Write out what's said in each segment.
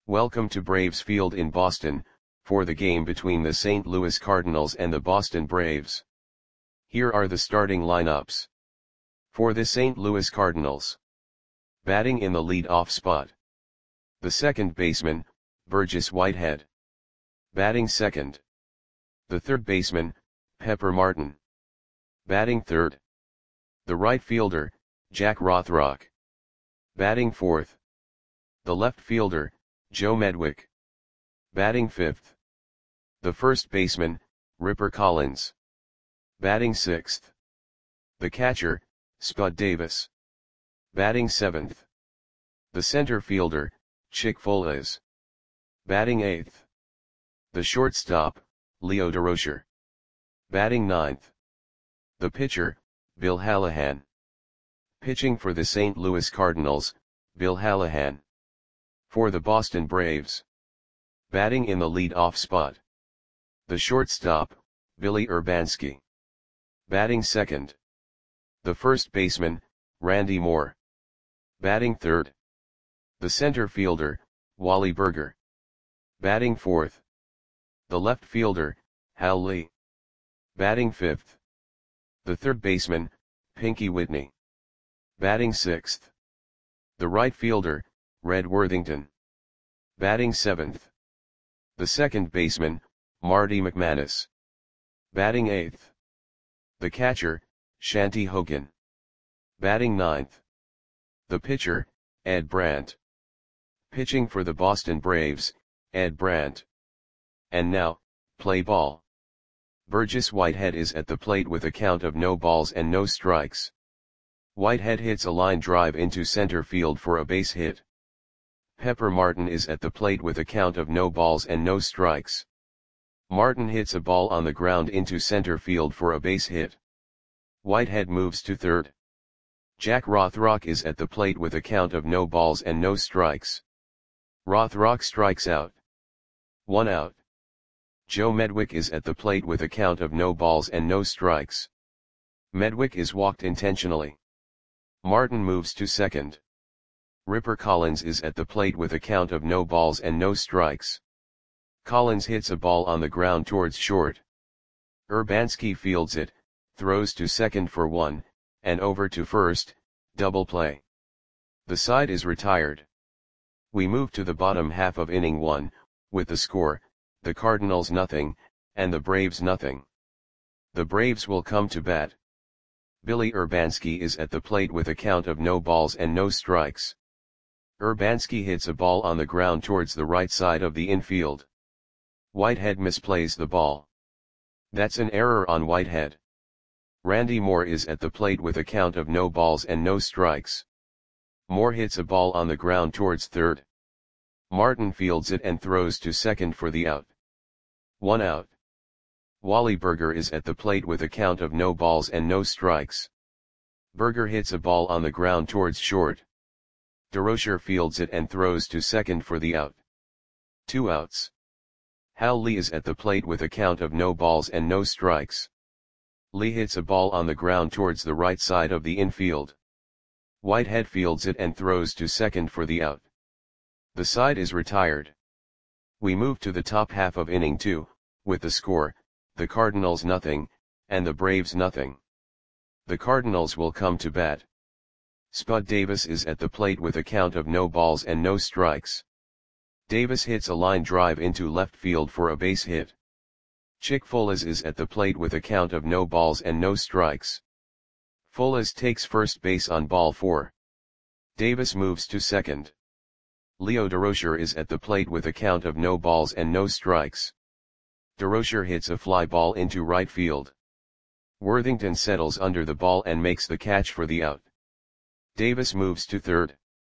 Welcome to Braves Field in Boston, for the game between the St. Louis Cardinals and the Boston Braves. Here are the starting lineups. For the St. Louis Cardinals. Batting in the lead-off spot. The second baseman, Burgess Whitehead. Batting second. The third baseman, Pepper Martin. Batting third. The right fielder, Jack Rothrock. Batting fourth. The left fielder, Joe Medwick. Batting fifth. The first baseman, Ripper Collins. Batting sixth. The catcher, Spud Davis. Batting seventh. The center fielder, Chick Foales. Batting eighth. The shortstop, Leo Durocher. Batting ninth. The pitcher, Bill Hallahan. Pitching for the St. Louis Cardinals, Bill Hallahan. For the Boston Braves. Batting in the lead-off spot. The shortstop, Billy Urbanski. Batting second. The first baseman, Randy Moore. Batting third. The center fielder, Wally Burger. Batting fourth. The left fielder, Hal Lee. Batting fifth. The third baseman, Pinky Whitney. Batting sixth. The right fielder, Red Worthington. Batting seventh. The second baseman, Marty McManus. Batting eighth. The catcher, Shanty Hogan. Batting ninth. The pitcher, Ed Brandt. Pitching for the Boston Braves, Ed Brandt. And now, play ball. Burgess Whitehead is at the plate with a count of no balls and no strikes. Whitehead hits a line drive into center field for a base hit. Pepper Martin is at the plate with a count of no balls and no strikes. Martin hits a ball on the ground into center field for a base hit. Whitehead moves to third. Jack Rothrock is at the plate with a count of no balls and no strikes. Rothrock strikes out. 1 out. Joe Medwick is at the plate with a count of no balls and no strikes. Medwick is walked intentionally. Martin moves to second. Ripper Collins is at the plate with a count of no balls and no strikes. Collins hits a ball on the ground towards short. Urbanski fields it, throws to second for 1, and over to first, double play. The side is retired. We move to the bottom half of inning 1, with the score, the Cardinals nothing, and the Braves nothing. The Braves will come to bat. Billy Urbanski is at the plate with a count of no balls and no strikes. Urbanski hits a ball on the ground towards the right side of the infield. Whitehead misplays the ball. That's an error on Whitehead. Randy Moore is at the plate with a count of no balls and no strikes. Moore hits a ball on the ground towards third. Martin fields it and throws to second for the out. 1 out. Wally Burger is at the plate with a count of no balls and no strikes. Burger hits a ball on the ground towards short. Durocher fields it and throws to second for the out. 2 outs. Hal Lee is at the plate with a count of no balls and no strikes. Lee hits a ball on the ground towards the right side of the infield. Whitehead fields it and throws to second for the out. The side is retired. We move to the top half of inning 2, with the score, the Cardinals nothing, and the Braves nothing. The Cardinals will come to bat. Spud Davis is at the plate with a count of no balls and no strikes. Davis hits a line drive into left field for a base hit. Chick Foales is at the plate with a count of no balls and no strikes. Foales takes first base on ball 4. Davis moves to second. Leo Durocher is at the plate with a count of no balls and no strikes. Durocher hits a fly ball into right field. Worthington settles under the ball and makes the catch for the out. Davis moves to third.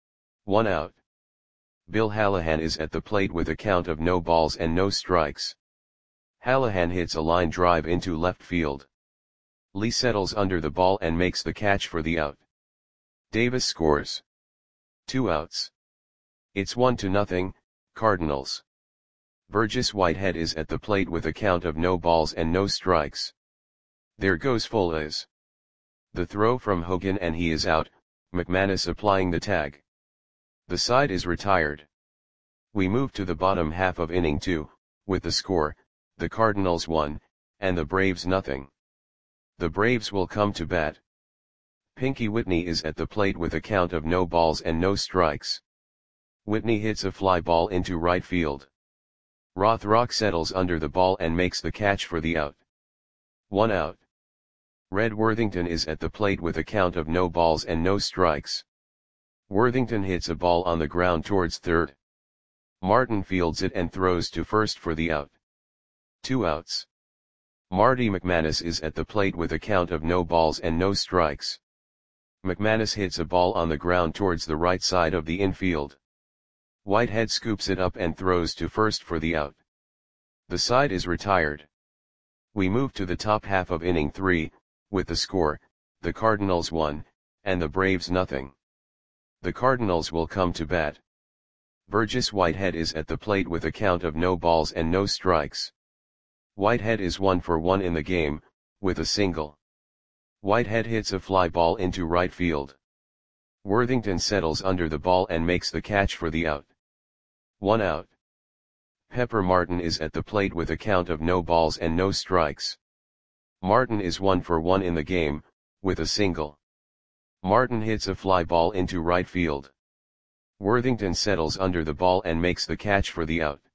1 out. Bill Hallahan is at the plate with a count of no balls and no strikes. Hallahan hits a line drive into left field. Lee settles under the ball and makes the catch for the out. Davis scores. 2 outs. It's 1-0, Cardinals. Burgess Whitehead is at the plate with a count of no balls and no strikes. There goes Foales. The throw from Hogan and he is out, McManus applying the tag. The side is retired. We move to the bottom half of inning 2, with the score, the Cardinals 1, and the Braves nothing. The Braves will come to bat. Pinky Whitney is at the plate with a count of no balls and no strikes. Whitney hits a fly ball into right field. Rothrock settles under the ball and makes the catch for the out. 1 out. Red Worthington is at the plate with a count of no balls and no strikes. Worthington hits a ball on the ground towards third. Martin fields it and throws to first for the out. 2 outs. Marty McManus is at the plate with a count of no balls and no strikes. McManus hits a ball on the ground towards the right side of the infield. Whitehead scoops it up and throws to first for the out. The side is retired. We move to the top half of inning 3, with the score, the Cardinals 1, and the Braves nothing. The Cardinals will come to bat. Burgess Whitehead is at the plate with a count of no balls and no strikes. Whitehead is 1 for 1 in the game, with a single. Whitehead hits a fly ball into right field. Worthington settles under the ball and makes the catch for the out. 1 out. Pepper Martin is at the plate with a count of no balls and no strikes. Martin is 1 for 1 in the game, with a single. Martin hits a fly ball into right field. Worthington settles under the ball and makes the catch for the out.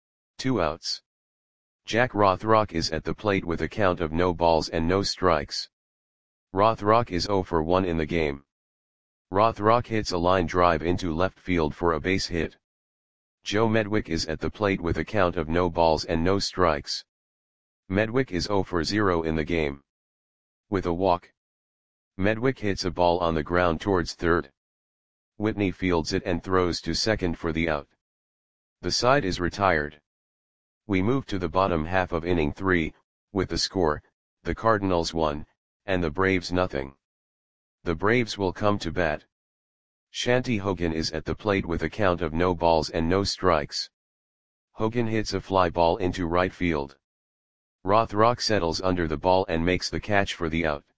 2 outs. Jack Rothrock is at the plate with a count of no balls and no strikes. Rothrock is 0 for 1 in the game. Rothrock hits a line drive into left field for a base hit. Joe Medwick is at the plate with a count of no balls and no strikes. Medwick is 0 for 0 in the game. With a walk. Medwick hits a ball on the ground towards third. Whitney fields it and throws to second for the out. The side is retired. We move to the bottom half of inning 3, with the score, the Cardinals 1, and the Braves nothing. The Braves will come to bat. Shanty Hogan is at the plate with a count of no balls and no strikes. Hogan hits a fly ball into right field. Rothrock settles under the ball and makes the catch for the out.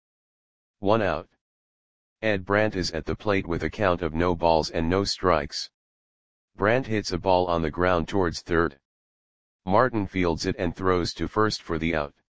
1 out. Ed Brandt is at the plate with a count of no balls and no strikes. Brandt hits a ball on the ground towards third. Martin fields it and throws to first for the out.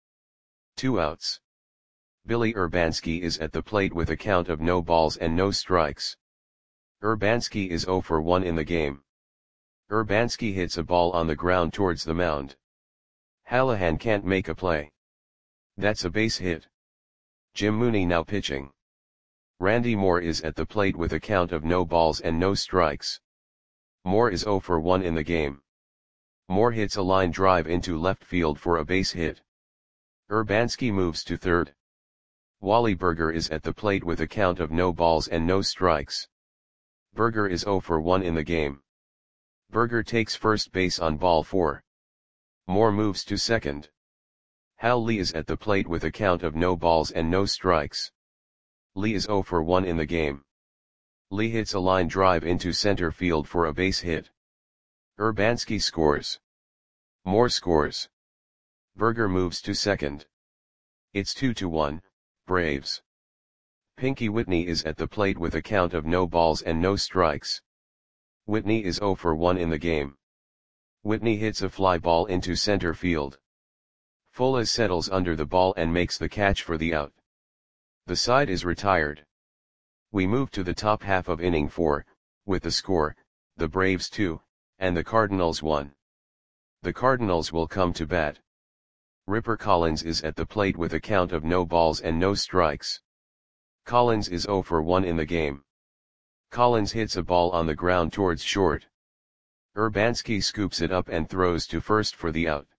2 outs. Billy Urbanski is at the plate with a count of no balls and no strikes. Urbanski is 0 for 1 in the game. Urbanski hits a ball on the ground towards the mound. Hallahan can't make a play. That's a base hit. Jim Mooney now pitching. Randy Moore is at the plate with a count of no balls and no strikes. Moore is 0 for 1 in the game. Moore hits a line drive into left field for a base hit. Urbanski moves to third. Wally Berger is at the plate with a count of no balls and no strikes. Berger is 0 for 1 in the game. Berger takes first base on ball 4. Moore moves to second. Hal Lee is at the plate with a count of no balls and no strikes. Lee is 0 for 1 in the game. Lee hits a line drive into center field for a base hit. Urbanski scores. Moore scores. Berger moves to second. It's 2-1, Braves. Pinky Whitney is at the plate with a count of no balls and no strikes. Whitney is 0 for 1 in the game. Whitney hits a fly ball into center field. Fuller settles under the ball and makes the catch for the out. The side is retired. We move to the top half of inning 4, with the score, the Braves 2, and the Cardinals 1. The Cardinals will come to bat. Ripper Collins is at the plate with a count of no balls and no strikes. Collins is 0 for 1 in the game. Collins hits a ball on the ground towards short. Urbanski scoops it up and throws to first for the out.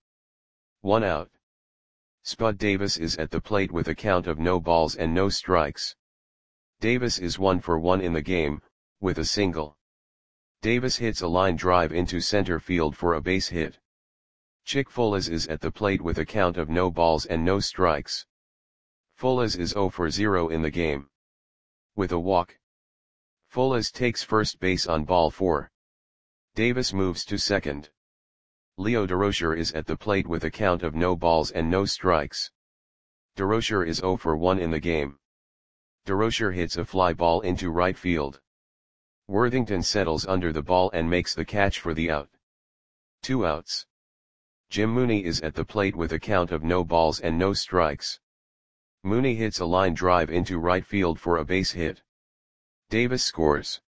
1 out. Spud Davis is at the plate with a count of no balls and no strikes. Davis is 1 for 1 in the game, with a single. Davis hits a line drive into center field for a base hit. Chick Foles is at the plate with a count of no balls and no strikes. Foles is 0 for 0 in the game. With a walk. Foles takes first base on ball 4. Davis moves to second. Leo Durocher is at the plate with a count of no balls and no strikes. Durocher is 0 for 1 in the game. Durocher hits a fly ball into right field. Worthington settles under the ball and makes the catch for the out. 2 outs. Jim Mooney is at the plate with a count of no balls and no strikes. Mooney hits a line drive into right field for a base hit. Davis scores.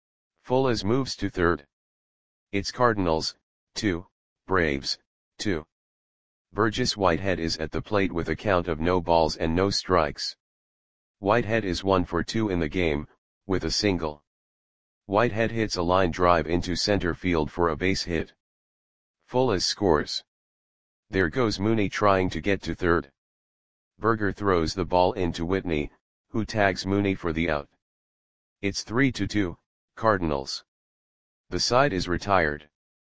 Fulas moves to third. It's Cardinals, 2, Braves, 2. Burgess Whitehead is at the plate with a count of no balls and no strikes. Whitehead is 1 for 2 in the game, with a single. Whitehead hits a line drive into center field for a base hit. Fulas scores. There goes Mooney trying to get to third. Berger throws the ball into Whitney, who tags Mooney for the out. It's 3-2, Cardinals. The side is retired.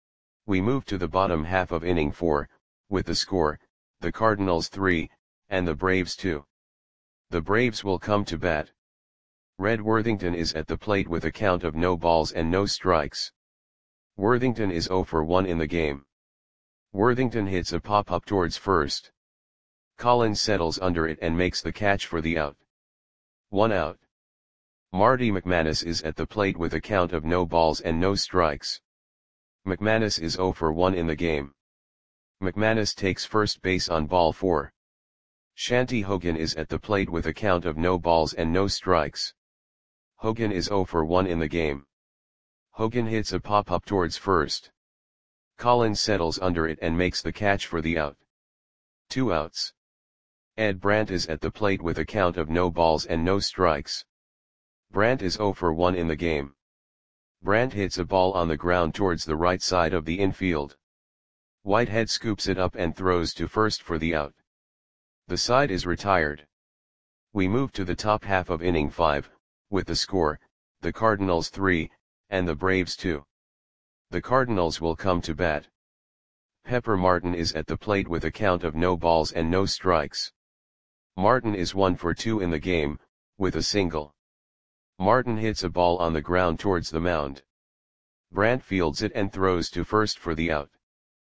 We move to the bottom half of inning 4, with the score, the Cardinals 3, and the Braves 2. The Braves will come to bat. Red Worthington is at the plate with a count of no balls and no strikes. Worthington is 0 for 1 in the game. Worthington hits a pop-up towards first. Collins settles under it and makes the catch for the out. 1 out. Marty McManus is at the plate with a count of no balls and no strikes. McManus is 0 for 1 in the game. McManus takes first base on ball 4. Shanty Hogan is at the plate with a count of no balls and no strikes. Hogan is 0 for 1 in the game. Hogan hits a pop-up towards first. Collins settles under it and makes the catch for the out. 2 outs. Ed Brandt is at the plate with a count of no balls and no strikes. Brandt is 0 for 1 in the game. Brandt hits a ball on the ground towards the right side of the infield. Whitehead scoops it up and throws to first for the out. The side is retired. We move to the top half of inning 5, with the score, the Cardinals 3, and the Braves 2. The Cardinals will come to bat. Pepper Martin is at the plate with a count of no balls and no strikes. Martin is 1 for 2 in the game, with a single. Martin hits a ball on the ground towards the mound. Brandt fields it and throws to first for the out.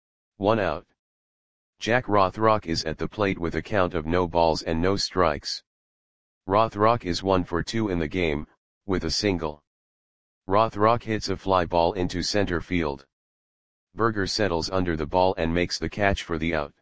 1 out. Jack Rothrock is at the plate with a count of no balls and no strikes. Rothrock is 1 for 2 in the game, with a single. Rothrock hits a fly ball into center field. Berger settles under the ball and makes the catch for the out.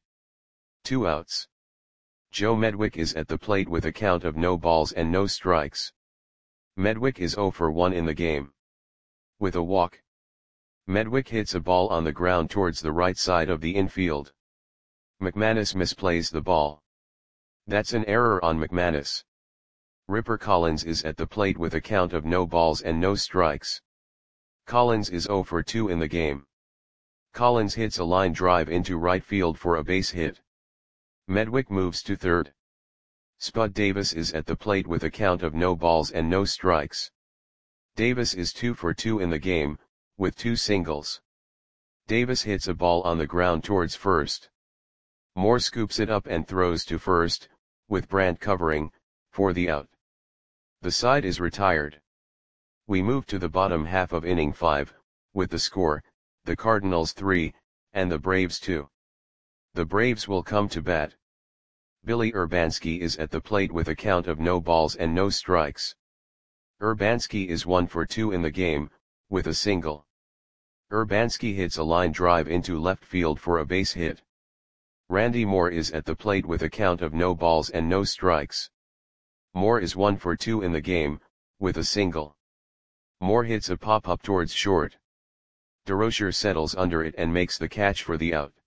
2 outs. Joe Medwick is at the plate with a count of no balls and no strikes. Medwick is 0 for 1 in the game. With a walk. Medwick hits a ball on the ground towards the right side of the infield. McManus misplays the ball. That's an error on McManus. Ripper Collins is at the plate with a count of no balls and no strikes. Collins is 0 for 2 in the game. Collins hits a line drive into right field for a base hit. Medwick moves to third. Spud Davis is at the plate with a count of no balls and no strikes. Davis is 2 for 2 in the game, with 2 singles. Davis hits a ball on the ground towards first. Moore scoops it up and throws to first, with Brandt covering, for the out. The side is retired. We move to the bottom half of inning 5, with the score, the Cardinals 3, and the Braves 2. The Braves will come to bat. Billy Urbanski is at the plate with a count of no balls and no strikes. Urbanski is 1 for 2 in the game, with a single. Urbanski hits a line drive into left field for a base hit. Randy Moore is at the plate with a count of no balls and no strikes. Moore is 1 for 2 in the game, with a single. Moore hits a pop-up towards short. DeRocher settles under it and makes the catch for the out.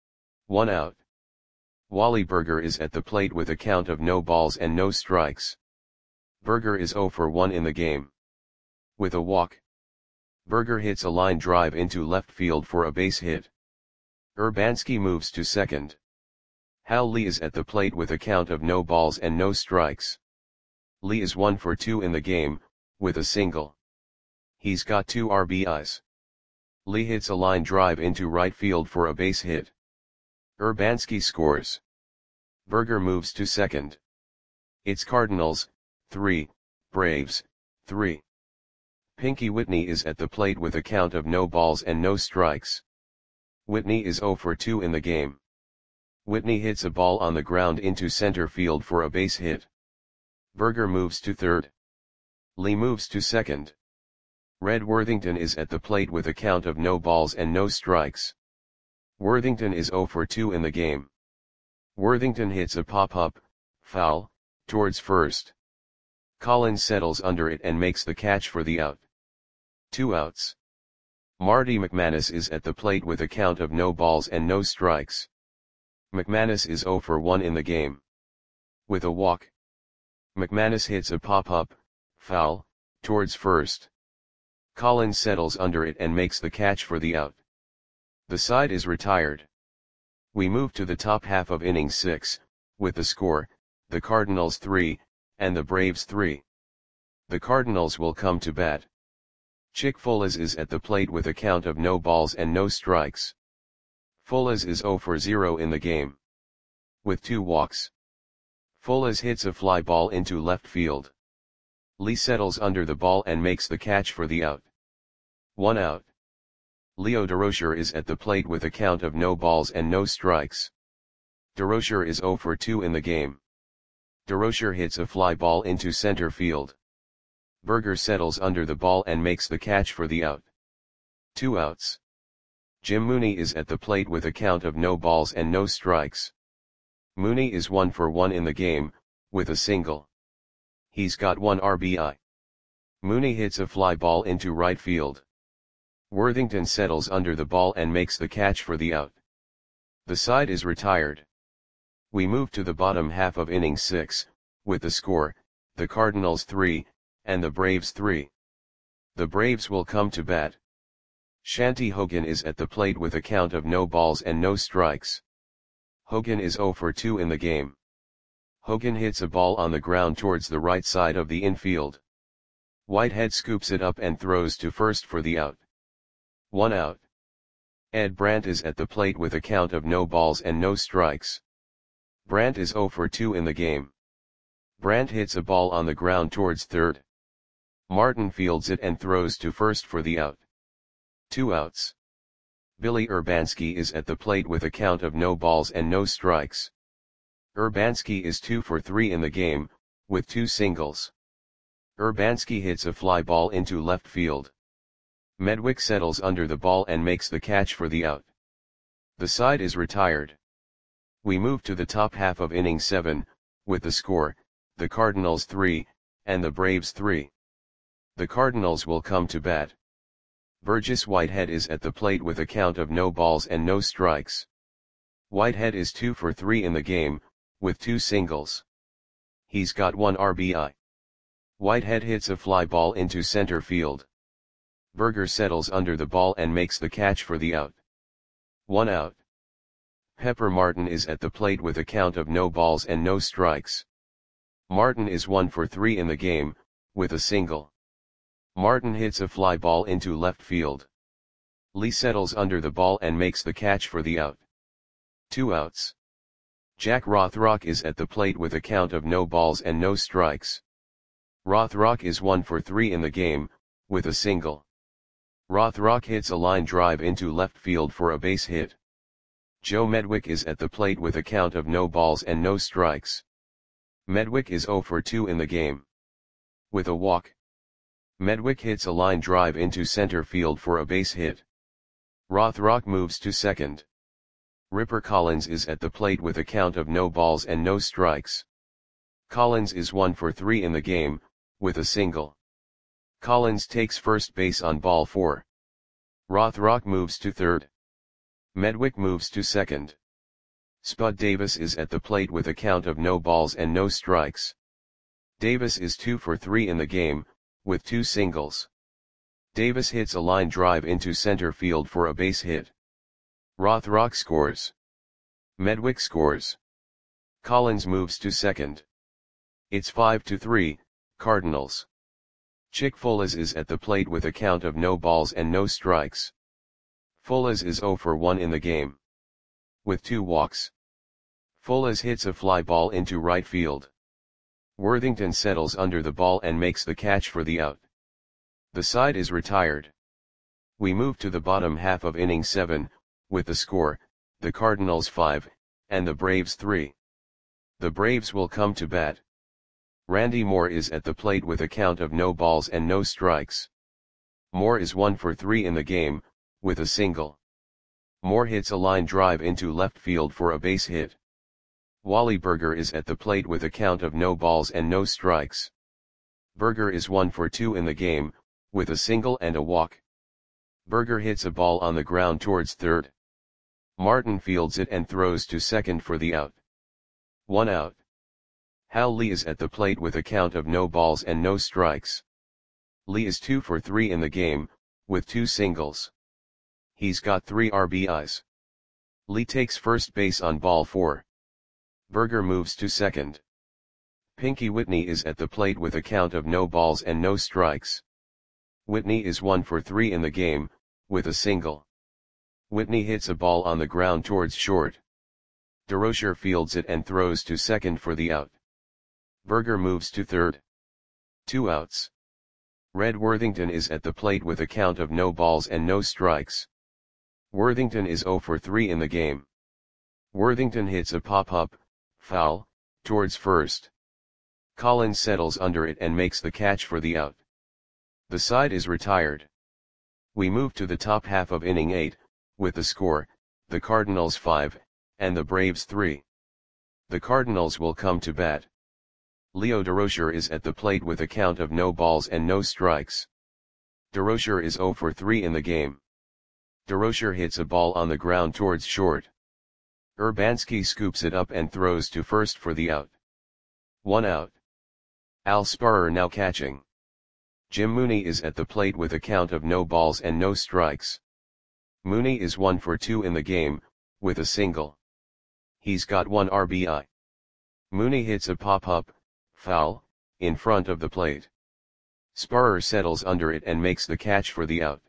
1 out. Wally Berger is at the plate with a count of no balls and no strikes. Berger is 0 for 1 in the game. With a walk. Berger hits a line drive into left field for a base hit. Urbanski moves to second. Hal Lee is at the plate with a count of no balls and no strikes. Lee is 1 for 2 in the game, with a single. He's got 2 RBIs. Lee hits a line drive into right field for a base hit. Urbanski scores. Berger moves to second. It's Cardinals, 3, Braves, 3. Pinky Whitney is at the plate with a count of no balls and no strikes. Whitney is 0 for 2 in the game. Whitney hits a ball on the ground into center field for a base hit. Berger moves to third. Lee moves to second. Red Worthington is at the plate with a count of no balls and no strikes. Worthington is 0 for 2 in the game. Worthington hits a pop-up, foul, towards first. Collins settles under it and makes the catch for the out. 2 outs. Marty McManus is at the plate with a count of no balls and no strikes. McManus is 0 for 1 in the game. With a walk. McManus hits a pop-up, foul, towards first. Collins settles under it and makes the catch for the out. The side is retired. We move to the top half of inning 6, with the score, the Cardinals 3, and the Braves 3. The Cardinals will come to bat. Chick Folas is at the plate with a count of no balls and no strikes. Folas is 0 for 0 in the game. With 2 walks. Folas hits a fly ball into left field. Lee settles under the ball and makes the catch for the out. 1 out. Leo Durocher is at the plate with a count of no balls and no strikes. Durocher is 0 for 2 in the game. Durocher hits a fly ball into center field. Berger settles under the ball and makes the catch for the out. 2 outs. Jim Mooney is at the plate with a count of no balls and no strikes. Mooney is 1 for 1 in the game, with a single. He's got 1 RBI. Mooney hits a fly ball into right field. Worthington settles under the ball and makes the catch for the out. The side is retired. We move to the bottom half of inning 6, with the score, the Cardinals 3, and the Braves 3. The Braves will come to bat. Shanty Hogan is at the plate with a count of no balls and no strikes. Hogan is 0 for 2 in the game. Hogan hits a ball on the ground towards the right side of the infield. Whitehead scoops it up and throws to first for the out. 1 out. Ed Brandt is at the plate with a count of no balls and no strikes. Brandt is 0 for 2 in the game. Brandt hits a ball on the ground towards third. Martin fields it and throws to first for the out. 2 outs. Billy Urbanski is at the plate with a count of no balls and no strikes. Urbanski is 2 for 3 in the game, with 2 singles. Urbanski hits a fly ball into left field. Medwick settles under the ball and makes the catch for the out. The side is retired. We move to the top half of inning 7, with the score, the Cardinals 3, and the Braves 3. The Cardinals will come to bat. Burgess Whitehead is at the plate with a count of no balls and no strikes. Whitehead is 2 for 3 in the game, with 2 singles. He's got 1 RBI. Whitehead hits a fly ball into center field. Berger settles under the ball and makes the catch for the out. 1 out. Pepper Martin is at the plate with a count of no balls and no strikes. Martin is 1 for 3 in the game, with a single. Martin hits a fly ball into left field. Lee settles under the ball and makes the catch for the out. 2 outs. Jack Rothrock is at the plate with a count of no balls and no strikes. Rothrock is 1 for 3 in the game, with a single. Rothrock hits a line drive into left field for a base hit. Joe Medwick is at the plate with a count of no balls and no strikes. Medwick is 0 for 2 in the game. With a walk. Medwick hits a line drive into center field for a base hit. Rothrock moves to second. Ripper Collins is at the plate with a count of no balls and no strikes. Collins is 1 for 3 in the game, with a single. Collins takes first base on ball 4. Rothrock moves to third. Medwick moves to second. Spud Davis is at the plate with a count of no balls and no strikes. Davis is 2 for 3 in the game, with 2 singles. Davis hits a line drive into center field for a base hit. Rothrock scores. Medwick scores. Collins moves to second. It's 5-3, Cardinals. Chick Folas is at the plate with a count of no balls and no strikes. Folas is 0 for 1 in the game. With 2 walks. Folas hits a fly ball into right field. Worthington settles under the ball and makes the catch for the out. The side is retired. We move to the bottom half of inning 7, with the score, the Cardinals 5, and the Braves 3. The Braves will come to bat. Randy Moore is at the plate with a count of no balls and no strikes. Moore is 1 for 3 in the game, with a single. Moore hits a line drive into left field for a base hit. Wally Burger is at the plate with a count of no balls and no strikes. Burger is 1 for 2 in the game, with a single and a walk. Burger hits a ball on the ground towards third. Martin fields it and throws to second for the out. 1 out. Hal Lee is at the plate with a count of no balls and no strikes. Lee is 2 for 3 in the game, with 2 singles. He's got 3 RBIs. Lee takes first base on ball 4. Burger moves to second. Pinky Whitney is at the plate with a count of no balls and no strikes. Whitney is 1 for 3 in the game, with a single. Whitney hits a ball on the ground towards short. DeRocher fields it and throws to second for the out. Burger moves to third. 2 outs. Red Worthington is at the plate with a count of no balls and no strikes. Worthington is 0 for 3 in the game. Worthington hits a pop-up, foul, towards first. Collins settles under it and makes the catch for the out. The side is retired. We move to the top half of inning 8, with the score, the Cardinals 5, and the Braves 3. The Cardinals will come to bat. Leo DeRocher is at the plate with a count of no balls and no strikes. DeRocher is 0 for 3 in the game. DeRocher hits a ball on the ground towards short. Urbanski scoops it up and throws to first for the out. 1 out. Al Sparrer now catching. Jim Mooney is at the plate with a count of no balls and no strikes. Mooney is 1 for 2 in the game, with a single. He's got 1 RBI. Mooney hits a pop-up, foul, in front of the plate. Sparrer settles under it and makes the catch for the out.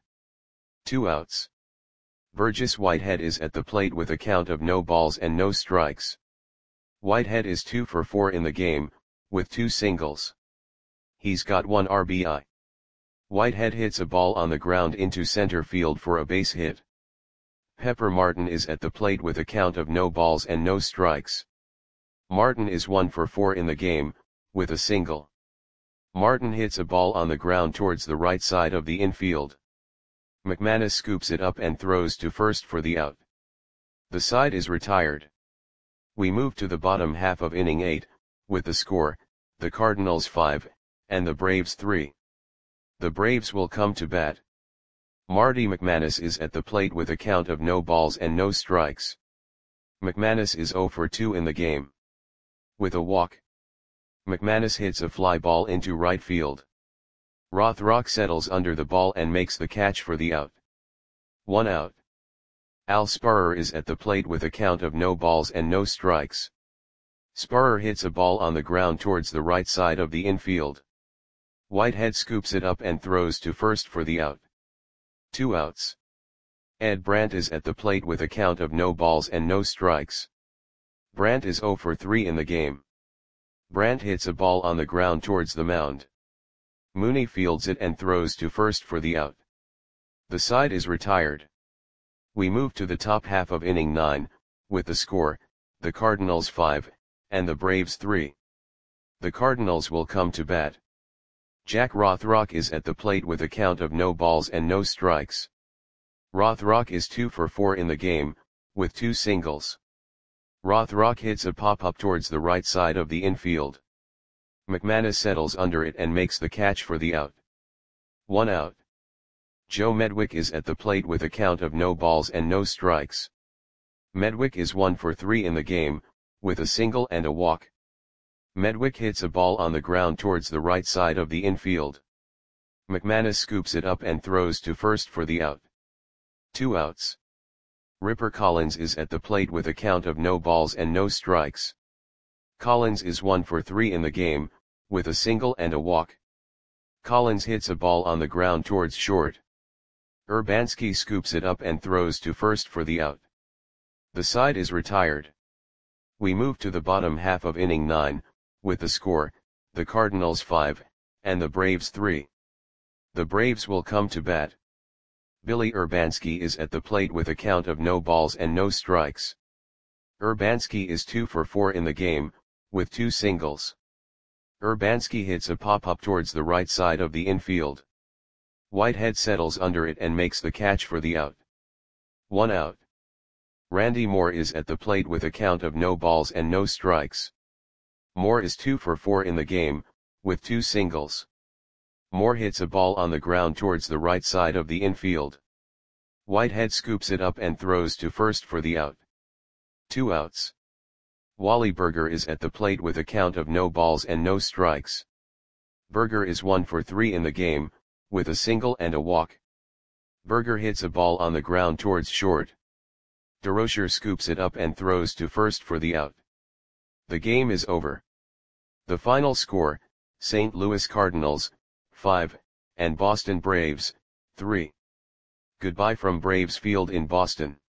2 outs. Burgess Whitehead is at the plate with a count of no balls and no strikes. Whitehead is 2 for 4 in the game, with 2 singles. He's got 1 RBI. Whitehead hits a ball on the ground into center field for a base hit. Pepper Martin is at the plate with a count of no balls and no strikes. Martin is 1 for 4 in the game, with a single. Martin hits a ball on the ground towards the right side of the infield. McManus scoops it up and throws to first for the out. The side is retired. We move to the bottom half of inning 8, with the score, the Cardinals 5, and the Braves 3. The Braves will come to bat. Marty McManus is at the plate with a count of no balls and no strikes. McManus is 0 for 2 in the game. With a walk. McManus hits a fly ball into right field. Rothrock settles under the ball and makes the catch for the out. 1 out. Al Sparrer is at the plate with a count of no balls and no strikes. Sparrer hits a ball on the ground towards the right side of the infield. Whitehead scoops it up and throws to first for the out. 2 outs. Ed Brandt is at the plate with a count of no balls and no strikes. Brandt is 0 for 3 in the game. Brandt hits a ball on the ground towards the mound. Mooney fields it and throws to first for the out. The side is retired. We move to the top half of inning 9, with the score, the Cardinals 5, and the Braves 3. The Cardinals will come to bat. Jack Rothrock is at the plate with a count of no balls and no strikes. Rothrock is 2 for 4 in the game, with 2 singles. Rothrock hits a pop-up towards the right side of the infield. McManus settles under it and makes the catch for the out. 1 out. Joe Medwick is at the plate with a count of no balls and no strikes. Medwick is 1 for 3 in the game, with a single and a walk. Medwick hits a ball on the ground towards the right side of the infield. McManus scoops it up and throws to first for the out. 2 outs. Ripper Collins is at the plate with a count of no balls and no strikes. Collins is 1 for 3 in the game, with a single and a walk. Collins hits a ball on the ground towards short. Urbanski scoops it up and throws to first for the out. The side is retired. We move to the bottom half of inning 9, with the score, the Cardinals 5, and the Braves 3. The Braves will come to bat. Billy Urbanski is at the plate with a count of no balls and no strikes. Urbanski is 2 for 4 in the game, with 2 singles. Urbanski hits a pop-up towards the right side of the infield. Whitehead settles under it and makes the catch for the out. 1 out. Randy Moore is at the plate with a count of no balls and no strikes. Moore is 2 for 4 in the game, with 2 singles. Moore hits a ball on the ground towards the right side of the infield. Whitehead scoops it up and throws to first for the out. 2 outs. Wally Burger is at the plate with a count of no balls and no strikes. Burger is 1 for 3 in the game, with a single and a walk. Burger hits a ball on the ground towards short. DeRocher scoops it up and throws to first for the out. The game is over. The final score, St. Louis Cardinals, 5, and Boston Braves, 3. Goodbye from Braves Field in Boston.